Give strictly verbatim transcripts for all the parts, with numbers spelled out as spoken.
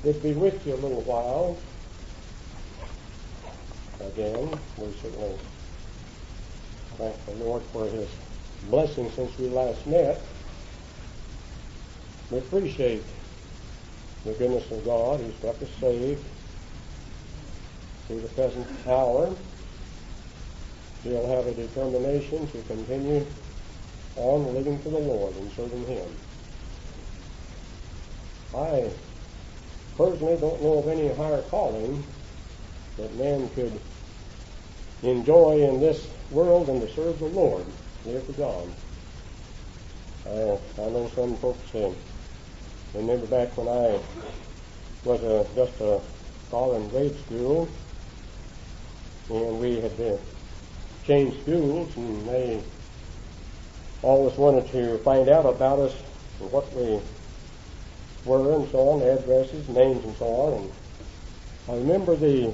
Good to be with you a little while. Again, we certainly thank the Lord for His blessing since we last met. We appreciate the goodness of God. He's kept us safe through the present hour. We'll have a determination to continue on living for the Lord and serving Him. I personally don't know of any higher calling that man could enjoy in this world than to serve the Lord, live for God. Uh, I know some folks uh, remember back when I was uh, just a scholar in grade school, and we had uh, changed schools, and they always wanted to find out about us and what we were and so on, addresses, names and so on. And I remember the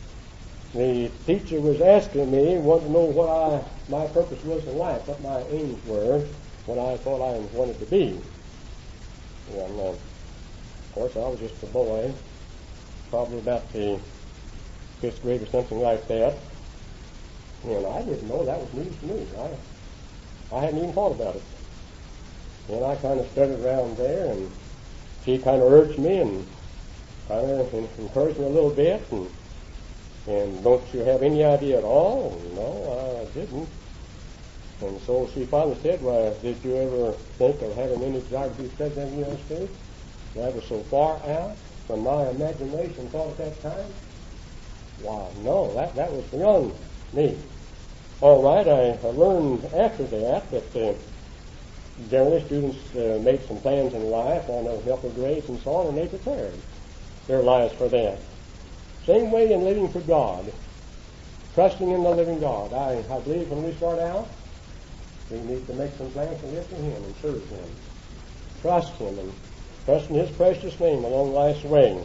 the teacher was asking me, wanted to know what I my purpose was in life, what my aims were, what I thought I wanted to be. And uh, of course I was just a boy, probably about the fifth grade or something like that. And I didn't know that was news to me. I I hadn't even thought about it. And I kind of studied around there, and she kind of urged me and kind of encouraged me a little bit. And, and don't you have any idea at all? No, I didn't. And so she finally said, well, did you ever think of having any desire to be president of the United States? That was so far out from my imagination thought at that time. Wow, no, that, that was beyond me. All right, I, I learned after that that uh, generally students uh, made some plans in life on their helper grades and so on, and they prepared their lives for that. Same way in living for God, trusting in the living God. I, I believe when we start out, we need to make some plans to live for Him and serve Him. Trust Him and trust in His precious name along life's way.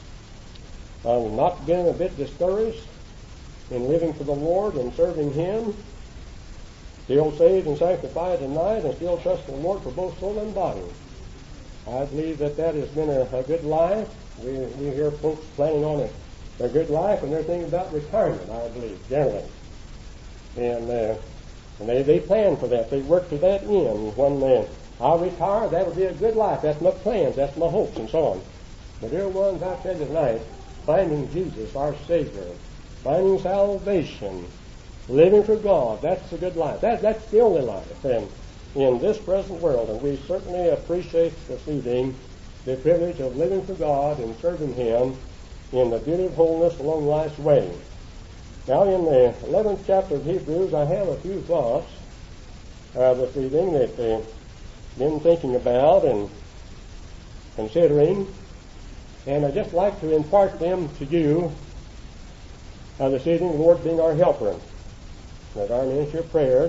I'm not getting a bit discouraged in living for the Lord and serving Him. Still saved and sanctified tonight, and still trust the Lord for both soul and body. I believe that that has been a, a good life. We, we hear folks planning on a, a good life, and they're thinking about retirement, I believe, generally. And, uh, and they, they plan for that. They work to that end. When uh, I retire, that will be a good life. That's my plans. That's my hopes, and so on. But dear ones, I tell you tonight, finding Jesus, our Savior, finding salvation, living for God, that's a good life. That, that's the only life and in this present world. And we certainly appreciate this evening the privilege of living for God and serving Him in the beauty of holiness along life's way. Now, in the eleventh chapter of Hebrews, I have a few thoughts uh, this evening that I've been thinking about and considering, and I'd just like to impart them to you uh, this evening, the Lord being our helper. That our ministry of prayers,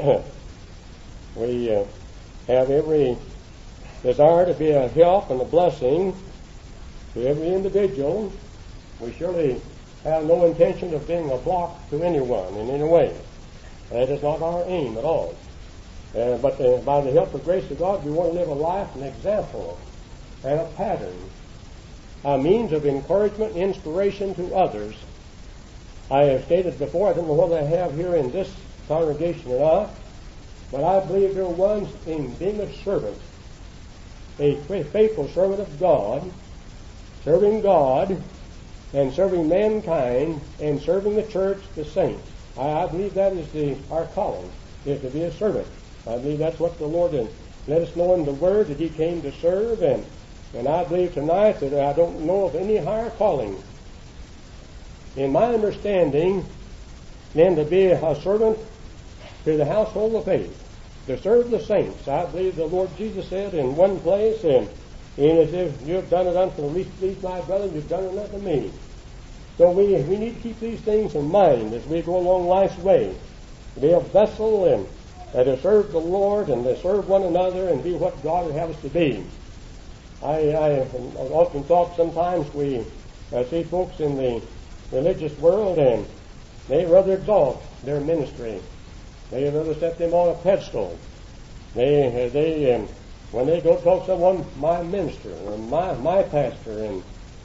we uh, have every desire to be a help and a blessing to every individual. We surely have no intention of being a block to anyone in any way. That is not our aim at all. Uh, but uh, by the help and grace of God, we want to live a life, an example, and a pattern, a means of encouragement and inspiration to others. I have stated before, I don't know whether I have here in this congregation or not, but I believe there are ones in being a servant, a faithful servant of God, serving God and serving mankind and serving the church, the saints. I, I believe that is the our calling, is to be a servant. I believe that's what the Lord let us know in the Word, that He came to serve, and, and I believe tonight that I don't know of any higher calling in my understanding than to be a servant to the household of faith, to serve the saints. I believe the Lord Jesus said in one place, and, and as if you have done it unto the least of these my brothers, you've done it unto me. So we, we need to keep these things in mind as we go along life's way, to be a vessel and uh, to serve the Lord and to serve one another and be what God would have us to be. I, I often thought sometimes we uh, see folks in the religious world, and they rather exalt their ministry. They rather set them on a pedestal. They, they, um, when they go talk to someone, my minister or my my pastor, and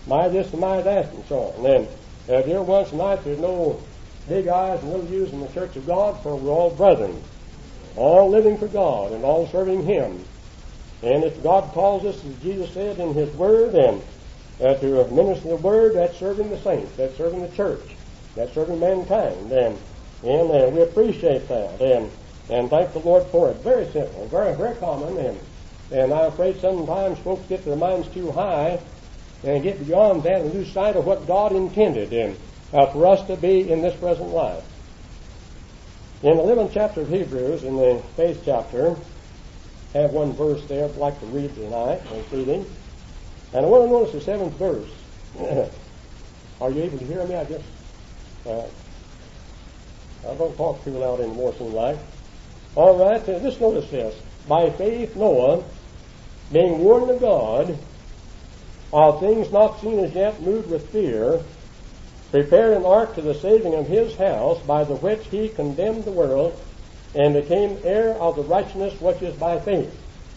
my this and my that, and so on. And uh, dear ones tonight, there's no big eyes and little U's in the church of God, for we're all brethren, all living for God and all serving Him. And if God calls us, as Jesus said in His Word, and uh, to minister the Word, that's serving the saints, that's serving the church, that's serving mankind, and and uh, we appreciate that, and and thank the Lord for it. Very simple, very very common, and and I'm afraid sometimes folks get their minds too high and get beyond that and lose sight of what God intended and uh, for us to be in this present life. In the eleventh chapter of Hebrews, in the eighth chapter, I have one verse there I'd like to read tonight this evening. And I want to notice the seventh verse. Are you able to hear me? I guess uh, I don't talk too loud anymore, seems like. All right, uh, just notice this. By faith Noah, being warned of God of things not seen as yet, moved with fear, prepared an ark to the saving of his house, by the which he condemned the world, and became heir of the righteousness which is by faith.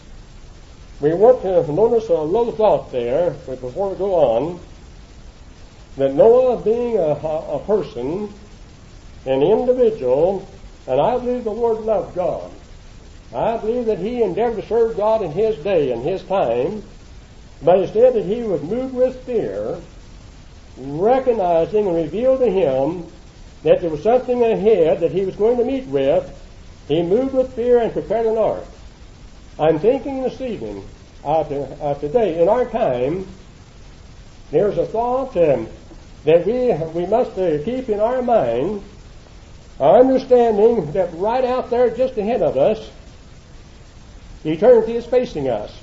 We want to notice a little thought there, but before we go on, that Noah, being a, a person, an individual, and I believe the Lord loved God. I believe that he endeavored to serve God in his day and his time, but instead that he was moved with fear, recognizing and revealed to him that there was something ahead that he was going to meet with. He moved with fear and prepared an ark. I'm thinking this evening, uh, to, uh, today, in our time, there's a thought um, that we we must uh, keep in our mind, our understanding that right out there just ahead of us, eternity is facing us.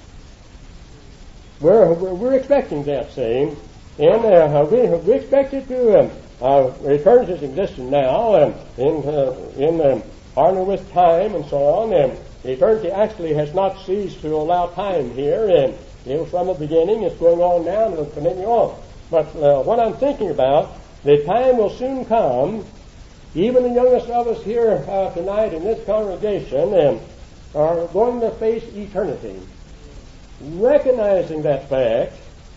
We're, we're, we're expecting that, see, and uh, we, we expect it to, um, uh, eternity is existing now, um, in, uh, in um, harmony with time and so on, and eternity actually has not ceased to allow time here, and it was from the beginning, it's going on now, and it'll continue on. But uh, what I'm thinking about, the time will soon come, even the youngest of us here uh, tonight in this congregation um, are going to face eternity. Recognizing that fact,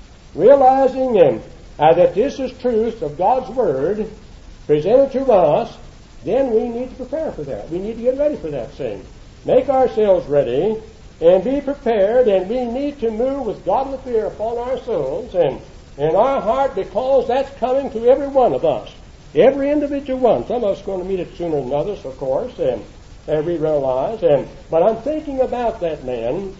realizing um, uh, that this is truth of God's Word presented to us, then we need to prepare for that. We need to get ready for that thing. Make ourselves ready and be prepared, and we need to move with godly fear upon our souls and in our heart, because that's coming to every one of us, every individual one. Some of us are going to meet it sooner than others, of course, and, and we realize. And but I'm thinking about that man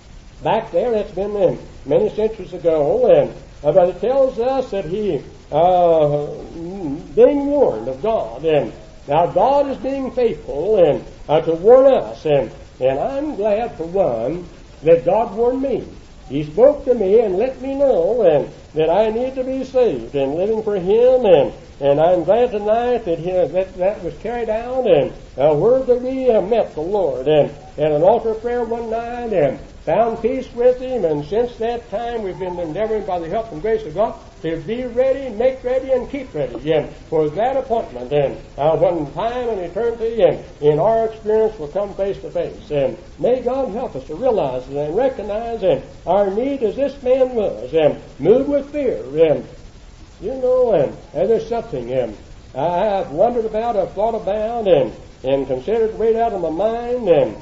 back there. That's been uh, many centuries ago, and uh, but it tells us that he uh, being warned of God, and now God is being faithful and uh, to warn us, and and I'm glad for one that God warned me. He spoke to me and let me know and that I need to be saved and living for Him, and and I'm glad tonight that he, that, that was carried out, and uh, where that we uh, met the Lord and at an altar prayer one night and found peace with Him, and since that time we've been endeavoring by the help and grace of God to be ready, make ready, and keep ready and for that appointment, and uh, when time and eternity and in our experience will come face to face. And may God help us to realize and recognize and our need as this man was, and move with fear. And you know, and, and there's something and I've wondered about, I've thought about, and and considered way out of my mind, and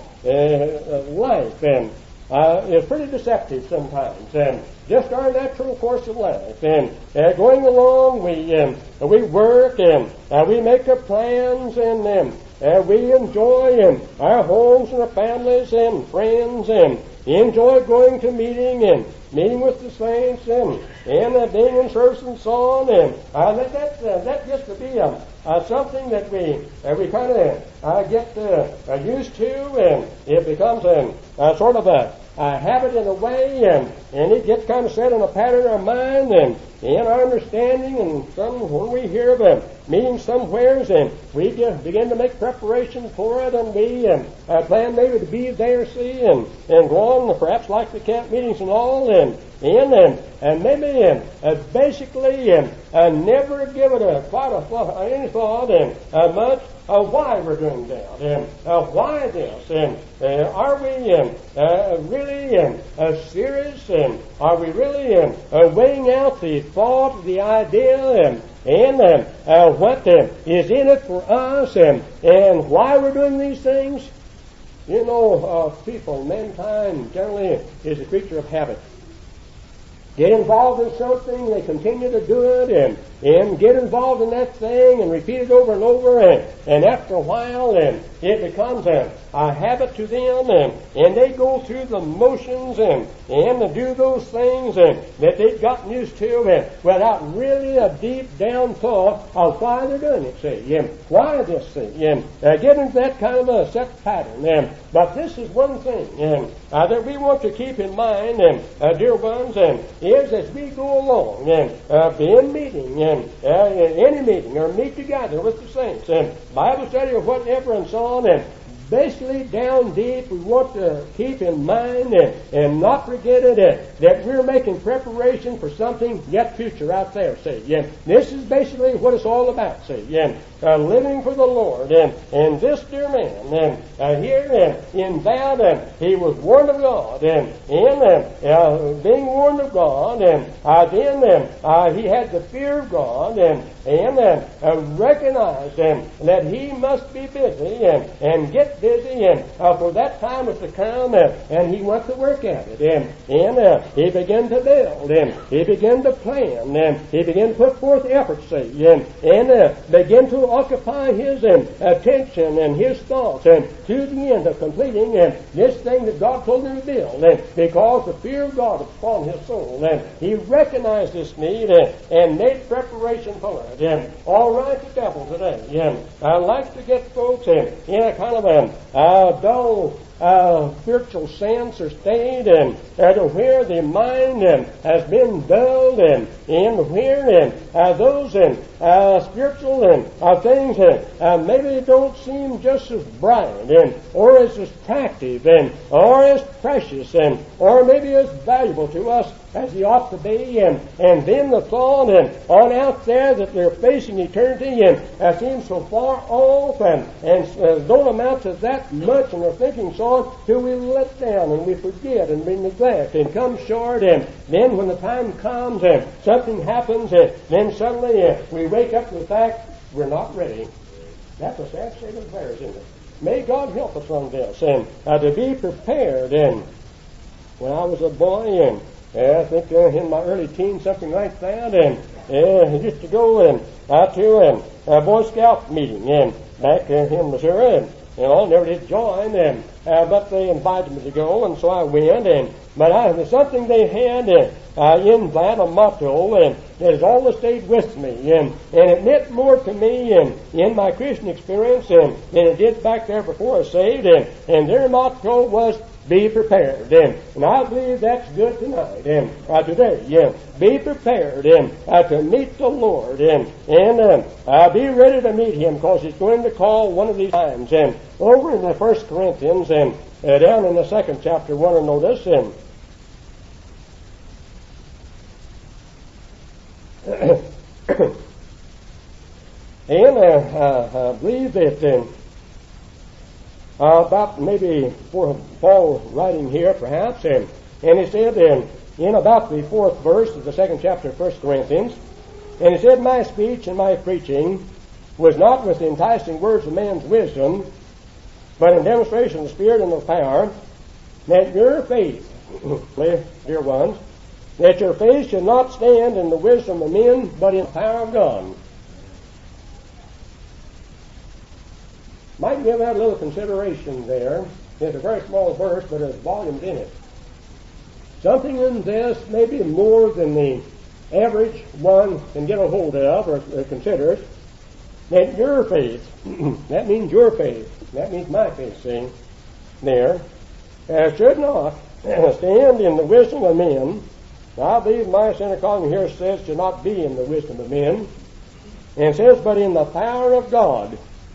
uh, life and Uh, is pretty deceptive sometimes, and just our natural course of life. And uh, going along, we um, we work and uh, we make our plans, and um, uh, we enjoy um, our homes and our families and friends, and enjoy going to meeting and meeting with the saints, and and uh, being in service and so on. And uh, that that uh, that gets to be um, uh, something that we uh, we kind of uh, get uh, uh, used to, and it becomes a uh, sort of a Uh, habit in a way, and, and it gets kind of set in a pattern in our mind and in our understanding, and some, when we hear of a meeting somewheres, and we get, begin to make preparations for it, and we um, uh, plan maybe to be there, see, and, and go on, perhaps like the camp meetings and all, and and, and, and maybe um, uh, basically um, uh, never give it a quite a, any thought and uh, much, uh, why we're doing that, and uh, why this, and uh, are we um, uh, really um, uh, serious, and are we really um, uh, weighing out the thought, the idea, and and um, uh, what um, is in it for us, and and why we're doing these things? You know, uh, people, mankind generally is a creature of habit. Get involved in something, they continue to do it, and, and get involved in that thing, and repeat it over and over, and, and after a while, and it becomes a, a habit to them, and, and they go through the motions, and, and do those things and, that they've gotten used to, and without really a deep down thought of why they're doing it, see, and why this thing, and uh, get into that kind of a set pattern. And, but this is one thing, and uh, that we want to keep in mind, and uh, dear ones, and is as we go along and uh, be in meeting and uh, in any meeting or meet together with the saints and Bible study or whatever and so on, and basically down deep we want to keep in mind and, and not forget it uh, that we're making preparation for something yet future out there, see. Yeah, this is basically what it's all about, see. Yeah, uh, living for the Lord, and and this dear man, and uh, here and in that, and he was warned of God, and in uh, uh, being warned of God, and uh, then uh, uh, he had the fear of God, and and uh, uh, recognized and that he must be busy and and get busy, and uh, for that time was to come, uh, and he went to work at it, and and uh, he began to build, and he began to plan, and he began to put forth effort, see, and and uh, begin to occupy his um, attention and his thoughts, and to the end of completing and this thing that God told him to build, and because the fear of God was upon his soul, and he recognized this need and, and made preparation for it. And all right, the devil today, and I like to get folks in, in a kind of a uh, dull Uh, spiritual sense or state, and uh, to where the mind um, has been dulled, and and where and uh, those and uh, spiritual and uh, things that uh, maybe don't seem just as bright and or as attractive and or as precious and or maybe as valuable to us as they ought to be, and and then the thought and on out there that they're facing eternity and uh, seems so far off and and uh, don't amount to that much, and they're thinking so on till we let down and we forget and we neglect and come short, and then when the time comes and something happens, and then suddenly uh, we wake up to the fact we're not ready. That's a sad state of affairs, isn't it? May God help us on this, and uh, to be prepared. And when I was a boy, and uh, I think uh, in my early teens, something like that, and uh, I used to go and out to um, a Boy Scout meeting and back uh, in Missouri, and you know, never did join, and uh, but they invited me to go, and so I went. And but I, there's something they had uh, uh, in that, a motto, and that has always stayed with me, and and it meant more to me and in my Christian experience and than it did back there before I was saved. And and their motto was, be prepared. And, and I believe that's good tonight and uh, today. Yeah, be prepared and uh, to meet the Lord, and and uh, uh, be ready to meet Him, because He's going to call one of these times. And over in the First Corinthians and uh, down in the second chapter, want to notice and. and uh, uh, I believe that. Uh, Uh, about maybe for Paul writing here, perhaps, and and he said in, in about the fourth verse of the second chapter of First Corinthians, and he said, my speech and my preaching was not with the enticing words of man's wisdom, but in demonstration of the Spirit and of power, that your faith, dear ones, that your faith should not stand in the wisdom of men, but in the power of God. Might give that a little consideration there. It's a very small verse, but there's volumes in it. Something in this maybe more than the average one can get a hold of or, or consider it. That your faith, that means your faith, that means my faith, see, there, uh, should not stand in the wisdom of men. I believe my synagogue here says should not be in the wisdom of men. And it says, but in the power of God.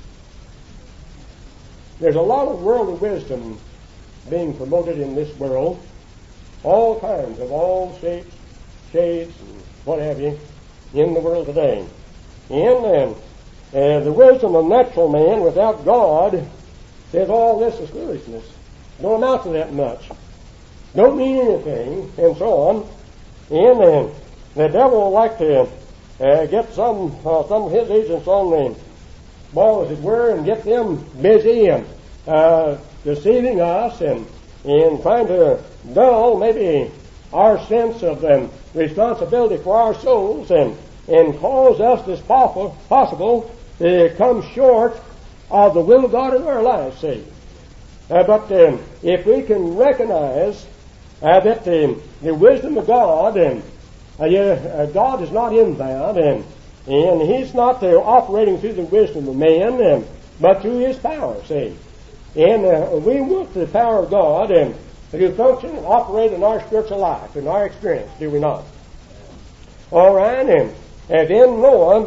There's a lot of worldly wisdom being promoted in this world, all kinds of all shapes, shades, and what have you, in the world today. And, and Uh, the wisdom of natural man without God says all this is foolishness. Don't amount to that much. Don't mean anything, and so on. And uh, the devil will like to uh, get some uh, some of his agents on the ball, as it were, and get them busy and uh, deceiving us and, and trying to dull maybe our sense of um, responsibility for our souls and, and cause us, as possible, possible, to come short of the will of God in our lives, see. Uh, but um, if we can recognize uh, that the, the wisdom of God, and uh, uh, God is not inbound, and and He's not uh, operating through the wisdom of man, and, but through His power, see. And uh, we want the power of God and to function and operate in our spiritual life, in our experience, do we not? All right, and, and then Noah,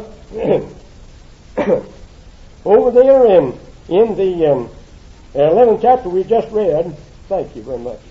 over there in, in the um, eleventh chapter we just read, thank you very much.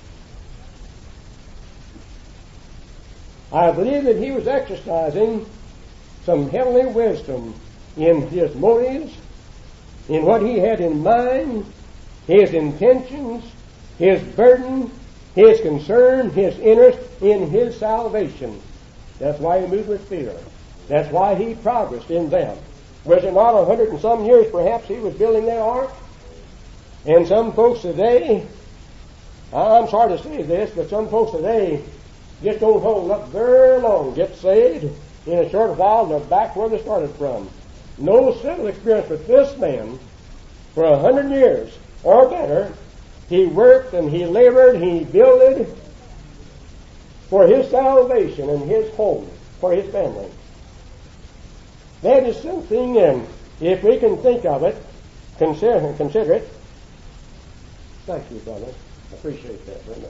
I believe that he was exercising some heavenly wisdom in his motives, in what he had in mind, his intentions, his burden, his concern, his interest in his salvation. That's why he moved with fear. That's why he progressed in them. Was it not a hundred and some years perhaps he was building that ark? And some folks today, I'm sorry to say this, but some folks today just don't hold up very long, get saved in a short while, and they're back where they started from. No civil experience with this man for a hundred years or better. He worked and he labored, he builded for his salvation and his home, for his family. That is something, and if we can think of it, consider, consider it. Thank you, brother. I appreciate that very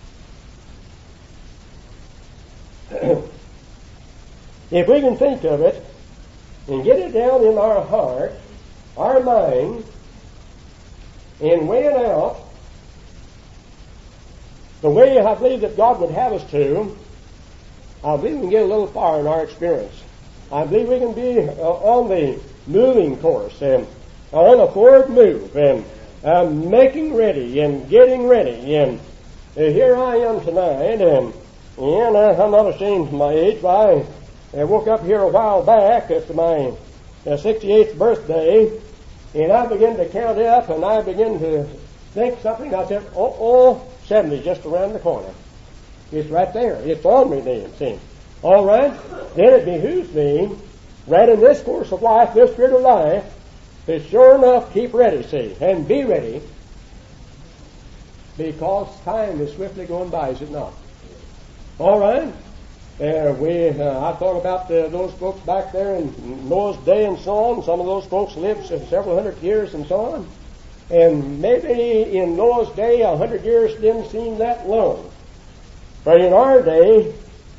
much. If we can think of it and get it down in our heart, our mind, and weigh it out the way I believe that God would have us to, I believe we can get a little far in our experience. I believe we can be uh, on the moving course and on a forward move and uh, making ready and getting ready. And uh, here I am tonight, and, and uh, I'm not ashamed of my age, but I I woke up here a while back after my uh, sixty-eighth birthday, and I began to count up, and I began to think something. I said, oh, oh, seventy just around the corner. It's right there. It's on me then, see. All right? Then it behooves me, right in this course of life, this period of life, to sure enough keep ready, see, and be ready, because time is swiftly going by, is it not? All right? Uh, we, uh, I thought about uh, those folks back there in Noah's day and so on. Some of those folks lived several hundred years and so on. And maybe in Noah's day, a hundred years didn't seem that long. But in our day,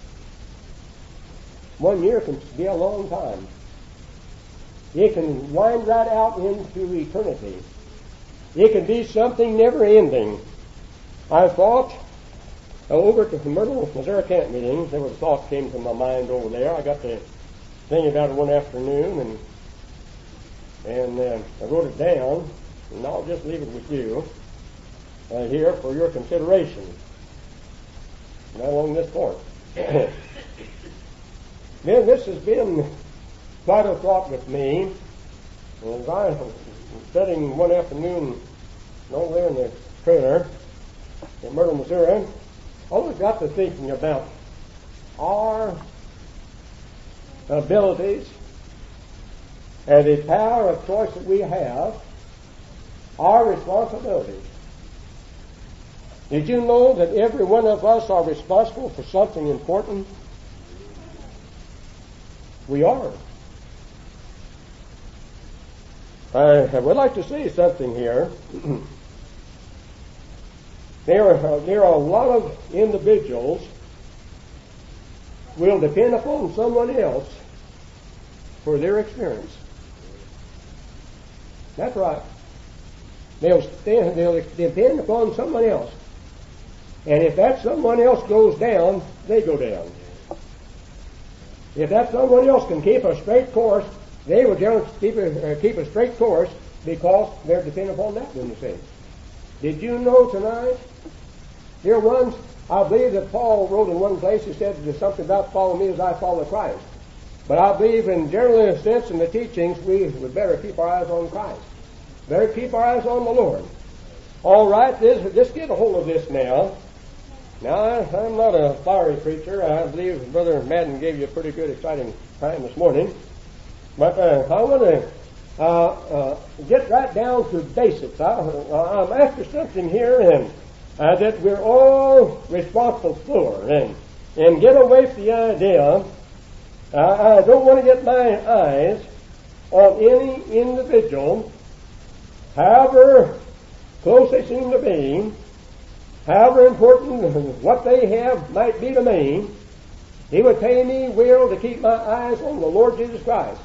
one year can be a long time. It can wind right out into eternity. It can be something never ending. I thought, over at the Myrtle, Missouri camp meeting, there was a thought came to my mind over there. I got to thinking about it one afternoon, and and uh, I wrote it down, and I'll just leave it with you uh, here for your consideration. Not along this point. Then this has been quite a thought with me. As I was studying one afternoon over there in the trailer in Myrtle, Missouri, I always got to thinking about our abilities and the power of choice that we have, our responsibilities. Did you know that every one of us are responsible for something important? We are. I would like to say something here. There are, there are a lot of individuals who will depend upon someone else for their experience. That's right. They'll, stand, they'll depend upon someone else. And if that someone else goes down, they go down. If that someone else can keep a straight course, they will generally keep a, uh, keep a straight course because they're depending upon that when you say. Did you know tonight? Dear ones, I believe that Paul wrote in one place, he said there's something about follow me as I follow Christ. But I believe in general sense in the teachings, we would better keep our eyes on Christ. Better keep our eyes on the Lord. All right, this, just get a hold of this now. Now, I, I'm not a fiery preacher. I believe Brother Madden gave you a pretty good, exciting time this morning. But uh, I want to uh, uh, get right down to basics. I, I'm after something here and uh, that we're all responsible for. And, and get away from the idea. Uh, I don't want to get my eyes on any individual, however close they seem to be, however important what they have might be to me. He would pay me well to keep my eyes on the Lord Jesus Christ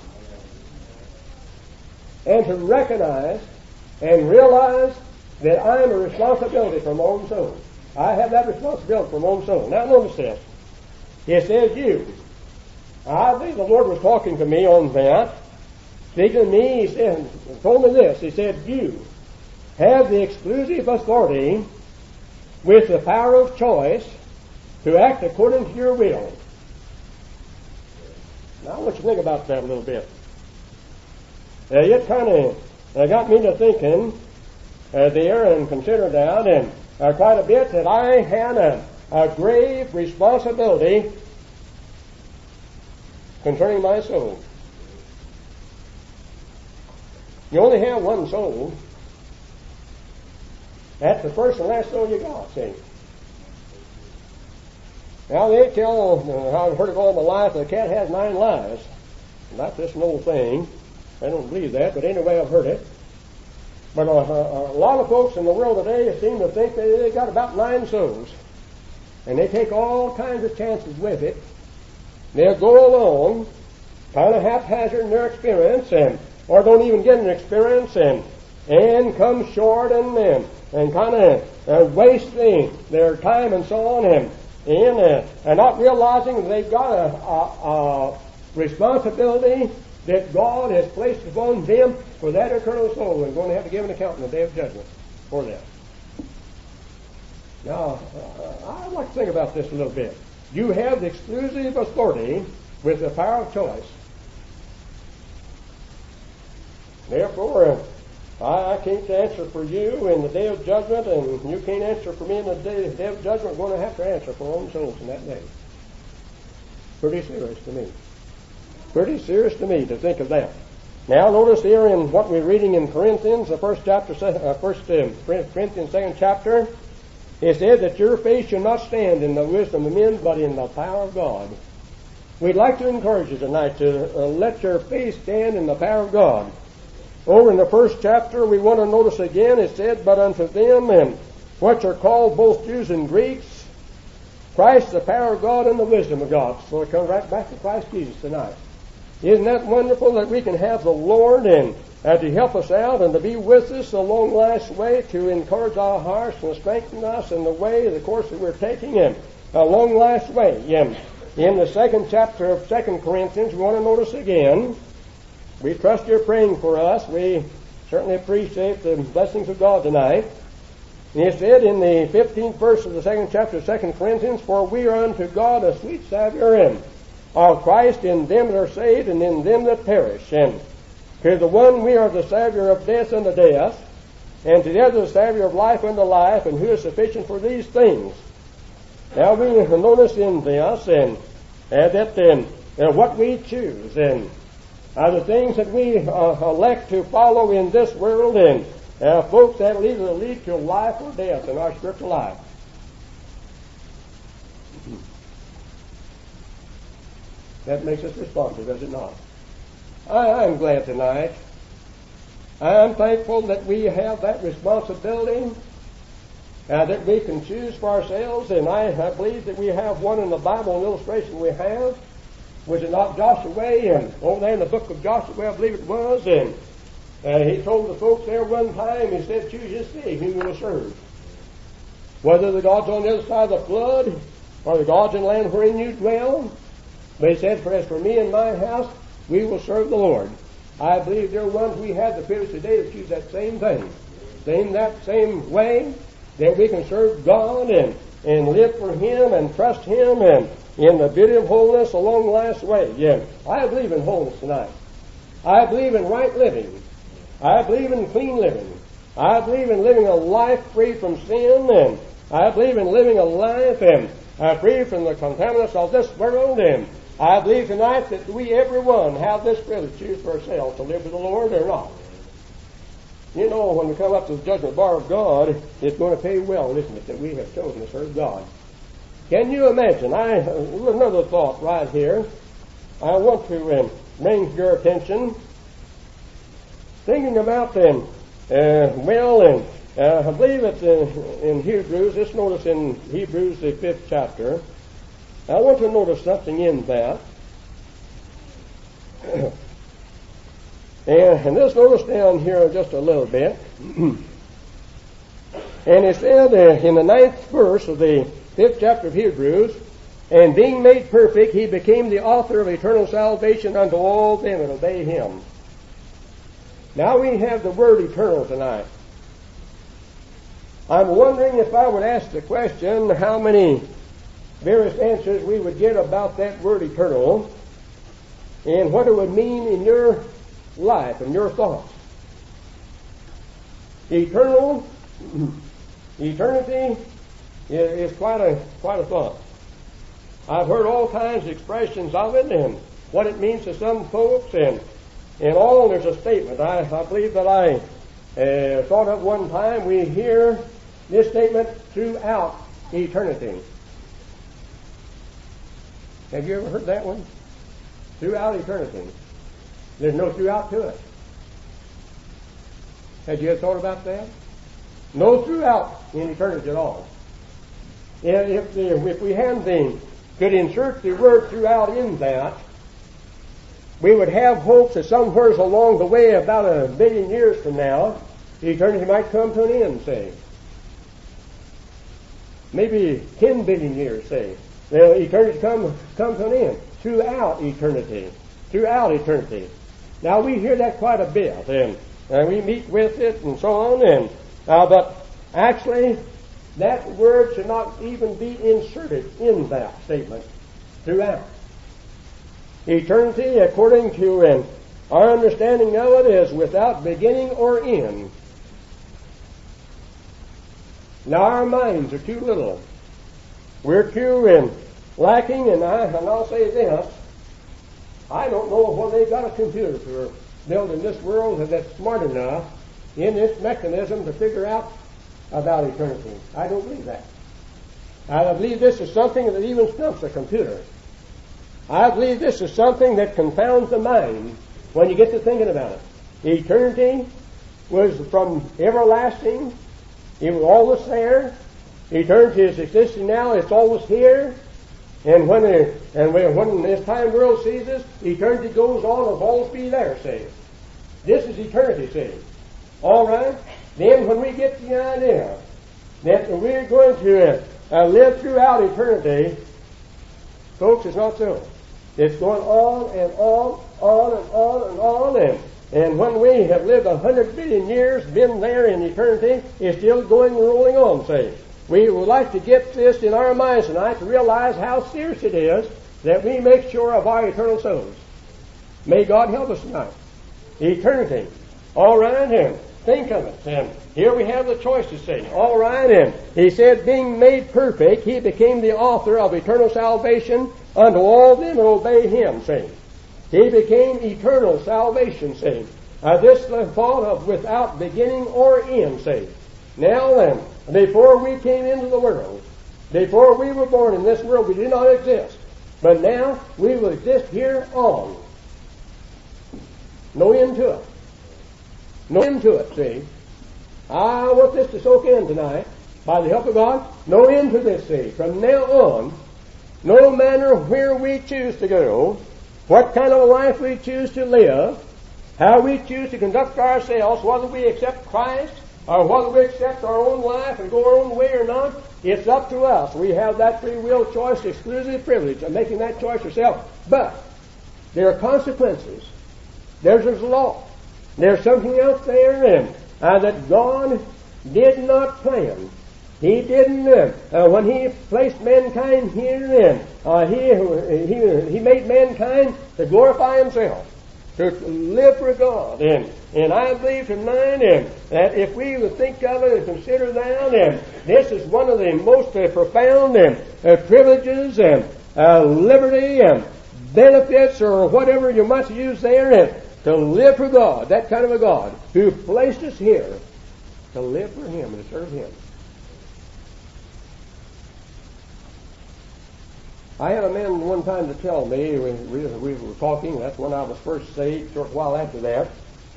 and to recognize and realize that I am a responsibility for my own soul. I have that responsibility for my own soul. Now notice this. It says you. I believe the Lord was talking to me on that. Speaking to me, he said, told me this. He said, you have the exclusive authority with the power of choice to act according to your will. Now, I want you to think about that a little bit. Uh, it kind of uh, got me to thinking uh, there and consider that, and uh, quite a bit that I had a, a grave responsibility concerning my soul. You only have one soul. That's the first and last soul you got, see. Now they tell, uh, I've heard it all my life, the cat has nine lives. Not just an old thing. I don't believe that, but anyway, I've heard it. But uh, uh, a lot of folks in the world today seem to think that they got about nine souls. And they take all kinds of chances with it. They'll go along, kind of haphazard in their experience, and or don't even get an experience, and and come short and and, and kind of uh, wasting their time and so on, and and, uh, and not realizing that they've got a, a, a responsibility that God has placed upon them for that eternal soul, and going to have to give an account in the day of judgment for that. Now, uh, I'd like to think about this a little bit. You have the exclusive authority with the power of choice. Therefore, uh, I, I can't answer for you in the day of judgment, and you can't answer for me in the day, day of judgment. We're going to have to answer for our own souls in that day. Pretty serious to me. Pretty serious to me to think of that. Now, notice here in what we're reading in Corinthians, the first chapter, uh, first uh, Corinthians, second chapter, it said that your faith should not stand in the wisdom of men, but in the power of God. We'd like to encourage you tonight to uh, let your faith stand in the power of God. Over in the first chapter, we want to notice again, it said, but unto them and which are called both Jews and Greeks, Christ the power of God and the wisdom of God. So we come right back to Christ Jesus tonight. Isn't that wonderful that we can have the Lord and uh, to help us out and to be with us along life's way, to encourage our hearts and strengthen us in the way, the course that we're taking in along life's way. In, in the second chapter of Second Corinthians, we want to notice again, we trust you're praying for us. We certainly appreciate the blessings of God tonight. And he said in the fifteenth verse of the second chapter of Second Corinthians, for we are unto God a sweet savour in of Christ in them that are saved and in them that perish. And to the one we are the savour of death unto death, and to the other the savour of life unto life, and who is sufficient for these things. Now we notice in this and uh, that um, uh, what we choose and uh, the things that we uh, elect to follow in this world, and uh, folks, that will either lead to life or death in our spiritual life. That makes us responsive, does it not? I, I'm glad tonight. I'm thankful that we have that responsibility, uh, that we can choose for ourselves, and I, I believe that we have one in the Bible, an illustration we have. Was it not Joshua? And over there in the book of Joshua, I believe it was, and uh, he told the folks there one time, he said, choose this day whom you will serve. Whether the gods on the other side of the flood, or the gods in the land wherein you dwell. But he said, for as for me and my house, we will serve the Lord. I believe, dear ones, we have the privilege today to choose that same thing. In that same way that we can serve God and, and live for Him and trust Him and in the beauty of holiness along life's way. Yeah, I believe in holiness tonight. I believe in right living. I believe in clean living. I believe in living a life free from sin, and I believe in living a life and uh, free from the contaminants of this world. And I believe tonight that we, everyone, have this privilege to choose for ourselves to live with the Lord or not. You know, when we come up to the judgment bar of God, it's going to pay well, isn't it, that we have chosen to serve God. Can you imagine? I uh, another thought right here. I want to um, bring your attention, thinking about them. Uh, well, and uh, I believe it's in, in Hebrews. Let's notice in Hebrews the fifth chapter. I want to notice something in that. And, and let's notice down here just a little bit. And it said uh, in the ninth verse of the fifth chapter of Hebrews, and being made perfect, he became the author of eternal salvation unto all them that obey him. Now we have the word eternal tonight. I'm wondering if I would ask the question, how many various answers we would get about that word eternal and what it would mean in your life and your thoughts. Eternal, eternity is quite a quite a thought. I've heard all kinds of expressions of it and what it means to some folks, and in all there's a statement. I, I believe that I uh, thought of one time. We hear this statement throughout eternity. Have you ever heard that one? Throughout eternity. There's no throughout to it. Had you ever thought about that? No throughout in eternity at all. If, the, if we had the, could insert the word throughout in that, we would have hopes that somewhere along the way, about a billion years from now, eternity might come to an end, say. Maybe ten billion years, say. Well, eternity come, come to an end. Throughout eternity. Throughout eternity. Now, we hear that quite a bit, and, and we meet with it and so on, and uh, but actually, that word should not even be inserted in that statement. Throughout. Eternity, according to um, our understanding of it, is without beginning or end. Now, our minds are too little. We're too um, lacking, and, I, and I'll say this. I don't know whether they've got a computer for built in this world that's smart enough in this mechanism to figure out about eternity. I don't believe that. I believe this is something that even stumps a computer. I believe this is something that confounds the mind when you get to thinking about it. Eternity was from everlasting. It was always there. Eternity is existing now. It's always here. And when it, and when this time world ceases, eternity goes on. It'll always be there, say. This is eternity, say. All right? Then when we get the idea that we're going to uh, live throughout eternity, folks, it's not so. It's going on and on, on and on and on, and, and when we have lived a hundred billion years, been there in eternity, it's still going and rolling on, say. We would like to get this in our minds tonight to realize how serious it is that we make sure of our eternal souls. May God help us tonight. Eternity. All right, and think of it. And here we have the choice to say. All right, and he said, being made perfect, he became the author of eternal salvation unto all them that obey him, saying. He became eternal salvation, saying. Uh, this the thought of without beginning or end, saying. Now then, before we came into the world, before we were born in this world, we did not exist. But now we will exist here on. No end to it. No end to it, see. I want this to soak in tonight. By the help of God, no end to this, see. From now on, no matter where we choose to go, what kind of a life we choose to live, how we choose to conduct ourselves, whether we accept Christ or whether we accept our own life and go our own way or not, it's up to us. We have that free will choice, exclusive privilege of making that choice ourselves. But there are consequences. There's His law. There's something else there and, uh, that God did not plan. He didn't, uh, uh, when He placed mankind herein, uh, he, he, he made mankind to glorify Himself, to live for God. And, and I believe tonight and, that if we would think of it and consider that, and this is one of the most uh, profound and, uh, privileges and uh, liberty and benefits or whatever you must use there, and to live for God, that kind of a God who placed us here to live for Him and to serve Him. I had a man one time to tell me, we, we, we were talking, that's when I was first saved, a short while after that.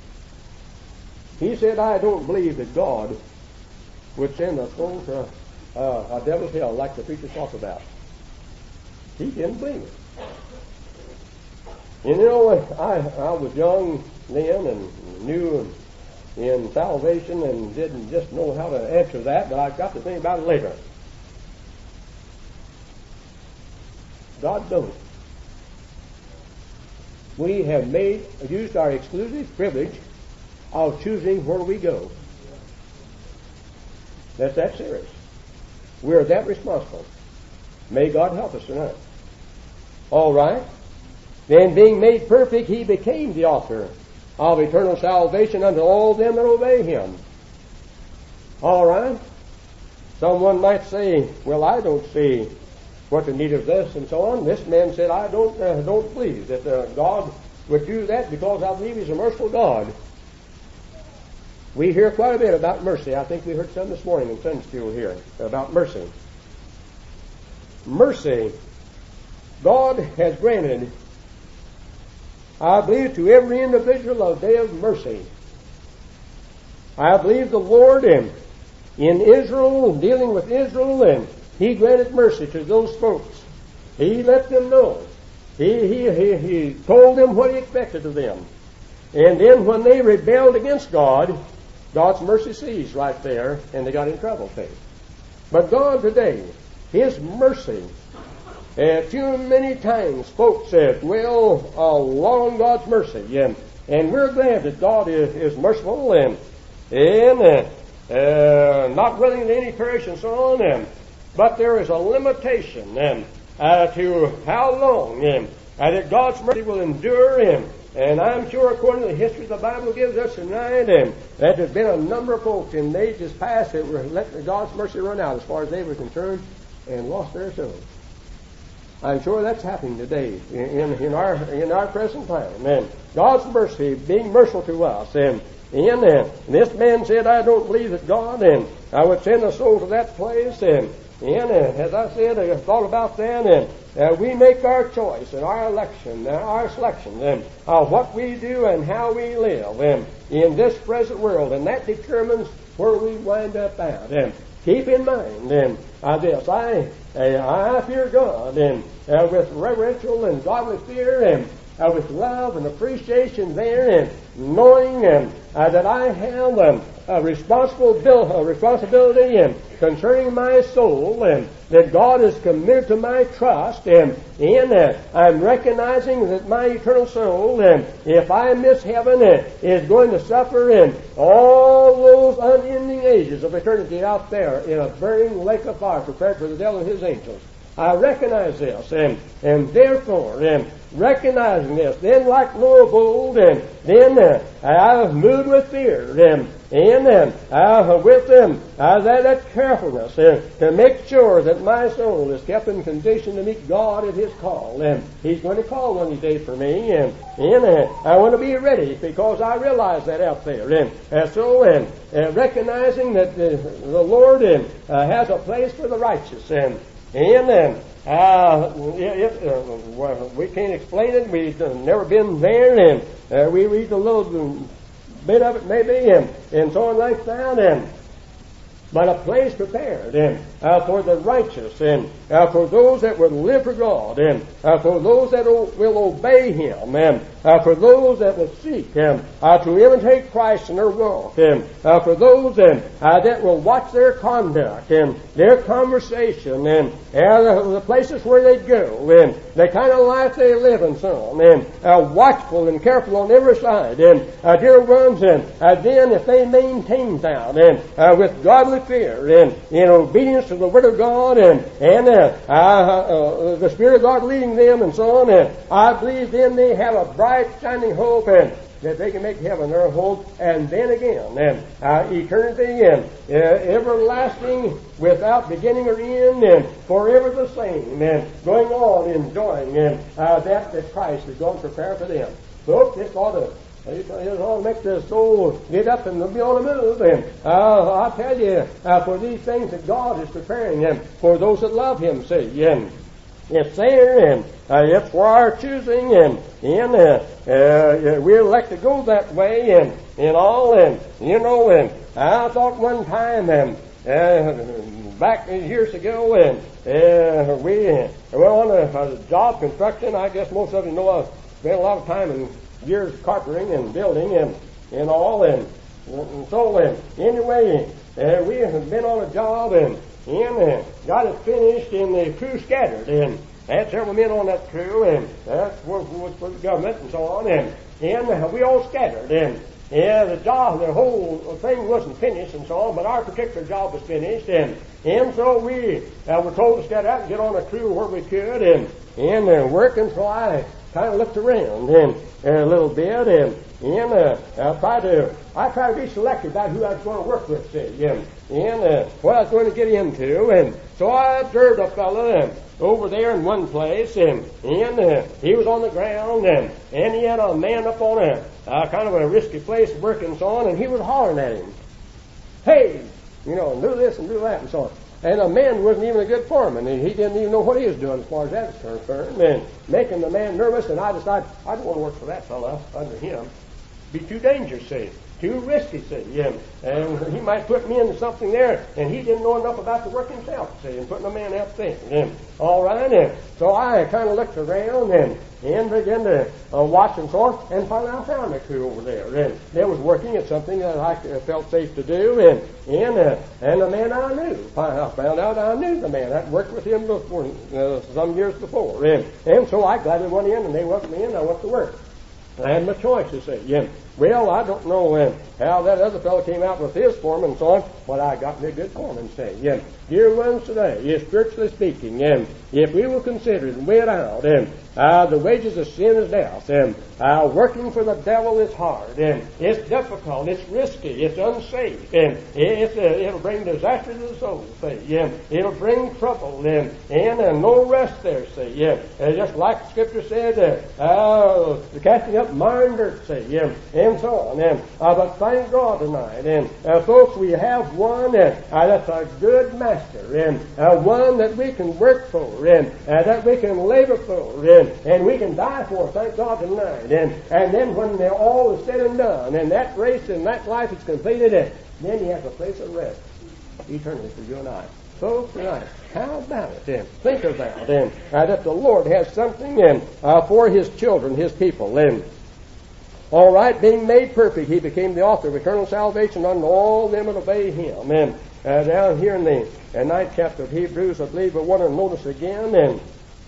He said, I don't believe that God would send a soul to uh, a devil's hell like the preacher talked about. He didn't believe it. And you know, I, I was young then and new in salvation and didn't just know how to answer that, but I got to think about it later. God knows. We have made, used our exclusive privilege of choosing where we go. That's that serious. We're that responsible. May God help us tonight. All right. Then being made perfect, He became the author of eternal salvation unto all them that obey Him. All right. Someone might say, well, I don't see what the need of this and so on. This man said, I don't uh, don't believe that uh, God would do that because I believe He's a merciful God. We hear quite a bit about mercy. I think we heard some this morning in Sunday school here about mercy. Mercy, God has granted, I believe, to every individual a day of mercy. I believe the Lord in, in Israel, dealing with Israel, and He granted mercy to those folks. He let them know. He, he, he, he told them what He expected of them. And then when they rebelled against God, God's mercy ceased right there, and they got in trouble. Too. But God today, His mercy, uh, too many times folks said, well, along God's mercy. And, and we're glad that God is, is merciful and, and uh, uh, not willing that any perish and so on. And, but there is a limitation and, uh, to how long and, uh, that God's mercy will endure. And, and I'm sure, according to the history the Bible gives us tonight, and that there's been a number of folks in the ages past that were letting God's mercy run out as far as they were concerned and lost their souls. I'm sure that's happening today in, in, in our in our present time. And God's mercy being merciful to us. And, and, and this man said, I don't believe that God and I would send a soul to that place. And, and uh, as I said, I thought about that. And uh, we make our choice and our election, uh, our selection, and uh, what we do and how we live and in this present world. And that determines where we wind up at. And keep in mind and uh, this, I uh, I fear God and uh, with reverential and godly fear and uh, with love and appreciation there and knowing and uh, that I have um, a responsible bill, a responsibility and concerning my soul and that God is committed to my trust and in uh, I'm recognizing that my eternal soul and if I miss heaven uh, is going to suffer in all those unending ages of eternity out there in a burning lake of fire prepared for the devil and his angels. I recognize this, and and therefore, and recognizing this, then like Noah of old, and then uh, I was moved with fear, and and then uh, with them uh, that, that carefulness, and to make sure that my soul is kept in condition to meet God at His call, and He's going to call one of these days for me, and and uh, I want to be ready because I realize that out there, and uh, so and uh, recognizing that the, the Lord and uh, has a place for the righteous, and. And then, uh, if, uh, well, we can't explain it. We've uh, never been there, and uh, we read a little bit of it maybe, and, and so on like that. And but a place prepared and uh, for the righteous and uh, for those that will live for God and uh, for those that o- will obey Him and uh, for those that will seek um, uh, to imitate Christ in their walk and uh, for those um, uh, that will watch their conduct and their conversation and uh, the places where they go and the kind of life they live and so on and uh, watchful and careful on every side and uh, dear ones and uh, then if they maintain that and uh, with godly fear and in obedience to the Word of God and and uh, uh, uh, the Spirit of God leading them and so on, and I believe then they have a bright shining hope and that they can make heaven their home, and then again and uh, eternity and uh, everlasting without beginning or end and forever the same and going on enjoying and uh, that that Christ is going to prepare for them. Folks, this ought to It ought to make the soul get up and be on the move. And uh, I tell you, uh, for these things that God is preparing them for those that love Him, see, and it's there, and uh, it's for our choosing, and and uh, uh, we're elect to go that way, and and all, and you know, and I thought one time, and uh, back years ago, and uh, we were on a, a job construction. I guess most of you know I spent a lot of time in years carpentering and building and and all and, and so and anyway uh, we have been on a job and and uh, got it finished and the crew scattered and had several men on that crew and that was, was for the government and so on and and uh, we all scattered and yeah, the job, the whole thing wasn't finished and so on, but our particular job was finished and and so we uh, were told to scatter out and get on a crew where we could and and uh, working. So I kind of looked around and uh, a little bit and and uh, I tried to I tried to be selective about who I was going to work with, see, and and uh, what I was going to get into, and so I observed a fellow and over there in one place, and and uh, he was on the ground, and and he had a man up on a uh, kind of a risky place working and so on, and he was hollering at him, "Hey, you know, do this and do that and so on." And the man wasn't even a good foreman, and he didn't even know what he was doing as far as that was concerned, and making the man nervous. And I decided I don't want to work for that fellow under him. Be too dangerous, see. Too risky, see. And, and he might put me into something there, and he didn't know enough about the work himself, see, and putting a man out there. And all right, and so I kind of looked around and and began to uh, watch and so on, and finally I found a crew over there, and they was working at something that I felt safe to do, and and uh, and the man I knew, I found out I knew the man. I'd worked with him before, uh, some years before, and and so I gladly went in, and they welcomed me in, and I went to work. I had my choice to say, yeah. Well, I don't know uh, how that other fellow came out with his foreman and so on, but I got me a good foreman, say, yeah. Dear ones today, yes, spiritually speaking, and if we will consider it and weigh it out, and uh, the wages of sin is death, and uh, working for the devil is hard, and it's difficult, it's risky, it's unsafe, and it's, uh, it'll bring disaster to the soul, say, yeah. It'll bring trouble, and, and uh, no rest there, say, yeah. Uh, just like the Scripture said, uh, uh, the casting up mire and dirt, say, yeah, and so on. And, uh, but thank God tonight, and uh, folks, we have one uh, uh, that's a good master, and uh, one that we can work for, and uh, that we can labor for, and, and we can die for, thank God tonight. And, and then when they're all is said and done, and that race and that life is completed, and then he has a place of rest eternally for you and I. Folks, tonight, how about it? And think of that, and uh, that the Lord has something and uh, for His children, His people, and all right, being made perfect, He became the author of eternal salvation unto all them that obey Him. And uh, down here in the uh, ninth chapter of Hebrews, I believe I want to notice again, and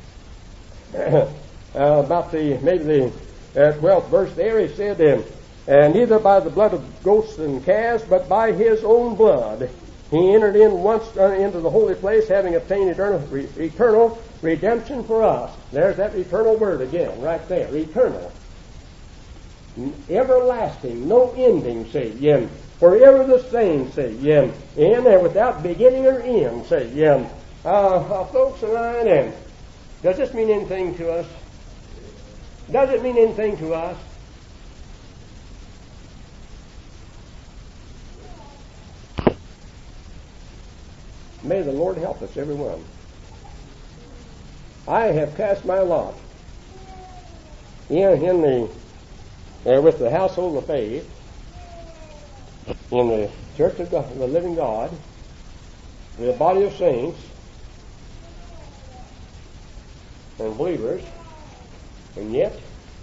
uh, about the maybe the uh, twelfth verse there, he said, and uh, neither by the blood of goats and calves, but by His own blood, He entered in once uh, into the holy place, having obtained eternal, re- eternal redemption for us. There's that eternal word again, right there, eternal. Everlasting, no ending, say ye, forever the same, say ye, and uh, without beginning or end, say ye. Uh, uh, folks and I, and does this mean anything to us? Does it mean anything to us? May the Lord help us, everyone. I have cast my lot in, in the Uh, with the household of faith in the church of God, the living God, the body of saints and believers, and yet,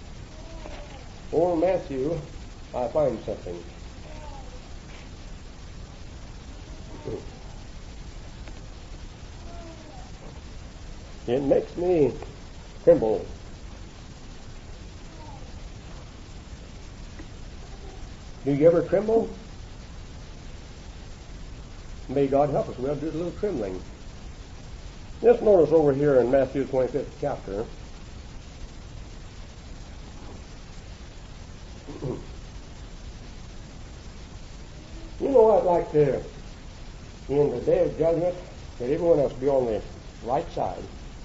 old Matthew, I find something. It makes me tremble. Do you ever tremble? May God help us. We'll do a little trembling. Just notice over here in Matthew twenty-fifth chapter. You know, I'd like to, in the day of judgment, that everyone else be on the right side.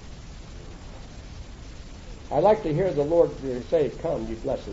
I'd like to hear the Lord say, "Come, you blessed."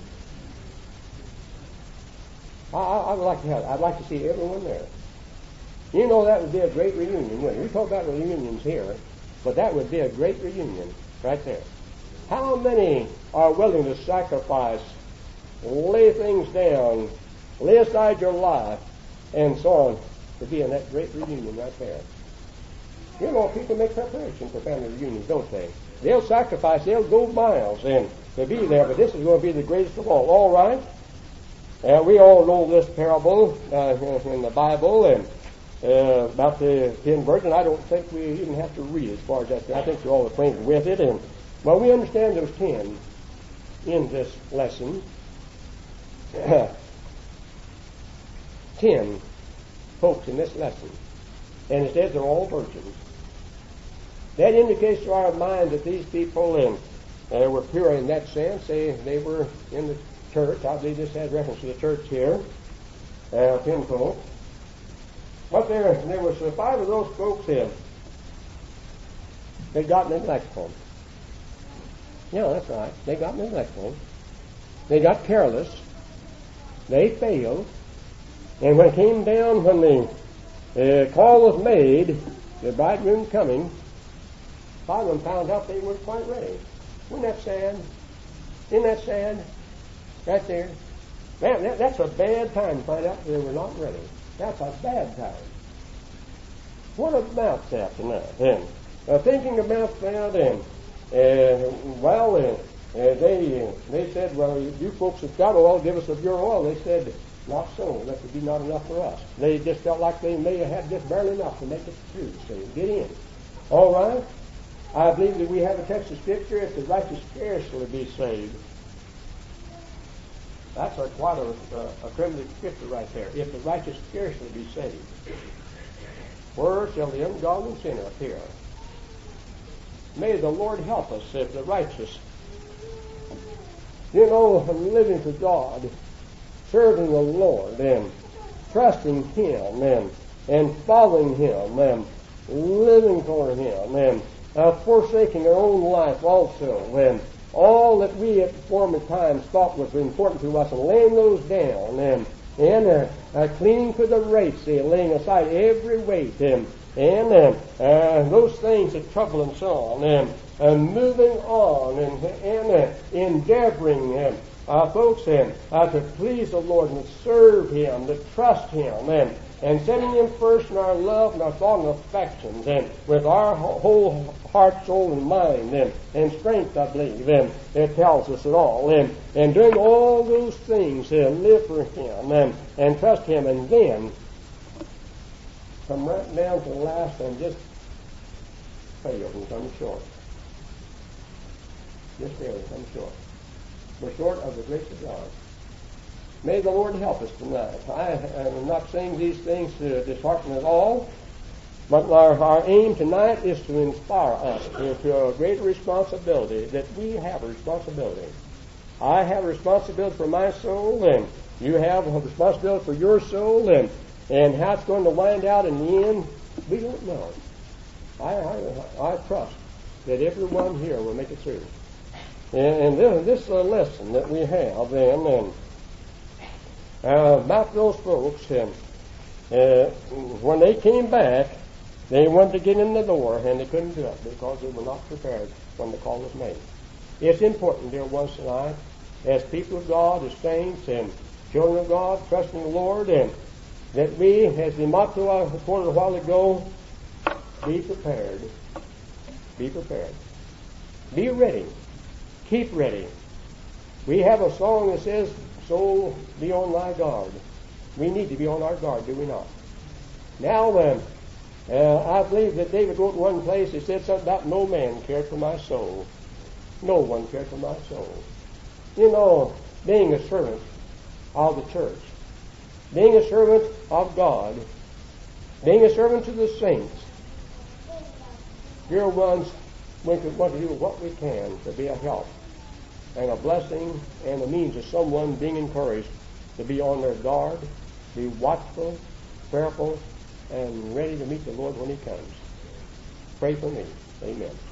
I, I, I would like to have. I'd like to see everyone there. You know, that would be a great reunion. We talk about reunions here, but that would be a great reunion right there. How many are willing to sacrifice, lay things down, lay aside your life, and so on, to be in that great reunion right there? You know, people make preparation for family reunions, don't they? They'll sacrifice, they'll go miles in to be there, but this is going to be the greatest of all. All right? Uh, we all know this parable uh, in the Bible, and uh, about the ten virgins. I don't think we even have to read as far as that. I think we're all acquainted with it. And well, we understand those ten in this lesson. Ten folks in this lesson, and it says they're all virgins. That indicates to our mind that these people um, uh, were pure in that sense. They they were in the church. I believe this has reference to the church here. Uh, ten folks. But there, there was uh, five of those folks in. They got neglectful. Yeah, that's right. They got neglectful. They got careless. They failed. And when it came down, when the uh, call was made, the bridegroom coming, five of them found out they weren't quite ready. Isn't that sad? Isn't that sad? Right there. Man, that, that's a bad time to find out they were not ready. That's a bad time. What about that tonight? And uh, thinking about that, and uh, well, uh, uh, they uh, they said, well, you, you folks have got oil, give us of your oil. They said, not so. That would be not enough for us. They just felt like they may have had just barely enough to make it through. So get in. All right. I believe that we have a text of Scripture, if the righteous scarcely be saved. That's a, quite a, a, a trembling scripture right there. If the righteous scarcely be saved, where shall the ungodly sinner appear? May the Lord help us if the righteous, you know, living for God, serving the Lord, and trusting Him, and, and following Him, and living for Him, and uh, forsaking our own life also, and all that we at former times thought was important to us, and laying those down, and and uh, uh, clinging to the race, uh, laying aside every weight, and and uh, uh, those things that trouble and so on, and uh, moving on, and and uh, endeavoring, uh, uh, folks, and uh, to please the Lord and to serve Him, to trust Him, and and setting Him first in our love and our thought and affections, and with our whole heart, soul, and mind, and, and strength, I believe, and it tells us it all, and, and doing all those things, and live for Him, and, and trust Him, and then come right down to the last and just fail and come short. Just fail and come short. We're short of the grace of God. May the Lord help us tonight. I am not saying these things to dishearten at all, but our, our aim tonight is to inspire us to, to a greater responsibility, that we have a responsibility. I have a responsibility for my soul, and you have a responsibility for your soul, and, and how it's going to wind out in the end, we don't know. I, I, I trust that everyone here will make it through. And, and this, this uh, lesson that we have then, and Uh, about those folks, and uh, when they came back, they wanted to get in the door, and they couldn't do it because they were not prepared when the call was made. It's important, dear ones, tonight, as people of God, as saints, and children of God, trusting the Lord, and that we, as the motto I quoted a while ago, Be prepared. Be prepared. Be ready. Keep ready. We have a song that says, "So be on thy guard." We need to be on our guard, do we not? Now, then, uh, I believe that David wrote one place, he said something about no man cared for my soul. No one cared for my soul. You know, being a servant of the church, being a servant of God, being a servant to the saints, dear ones, we want to do what we can to be a help and a blessing and a means of someone being encouraged to be on their guard, be watchful, prayerful, and ready to meet the Lord when He comes. Pray for me. Amen.